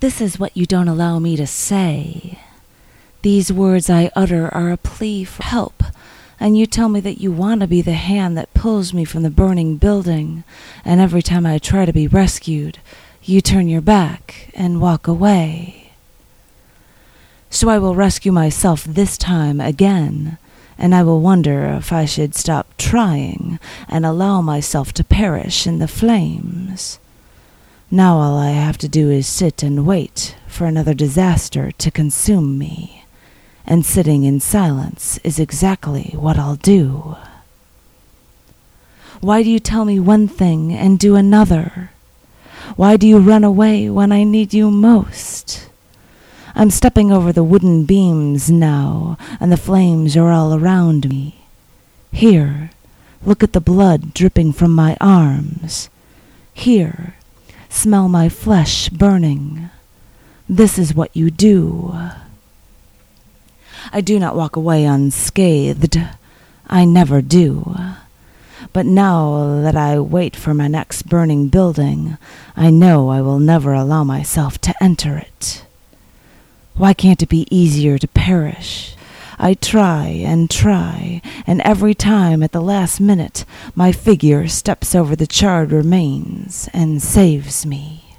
This is what you don't allow me to say. These words I utter are a plea for help, and you tell me that you want to be the hand that pulls me from the burning building, and every time I try to be rescued, you turn your back and walk away. So I will rescue myself this time again, and I will wonder if I should stop trying and allow myself to perish in the flames. Now all I have to do is sit and wait for another disaster to consume me, and sitting in silence is exactly what I'll do. Why do you tell me one thing and do another? Why do you run away when I need you most? I'm stepping over the wooden beams now, and the flames are all around me. Here, look at the blood dripping from my arms. Here, smell my flesh burning. This is what you do. I do not walk away unscathed. I never do. But now that I wait for my next burning building, I know I will never allow myself to enter it. Why can't it be easier to perish? I try, and every time at the last minute, my figure steps over the charred remains and saves me.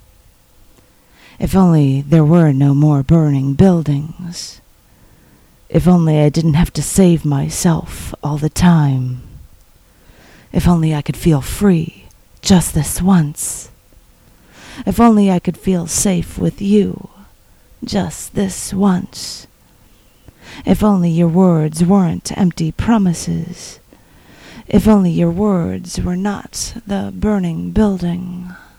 If only there were no more burning buildings. If only I didn't have to save myself all the time. If only I could feel free just this once. If only I could feel safe with you just this once. If only your words weren't empty promises. If only your words were not the burning building.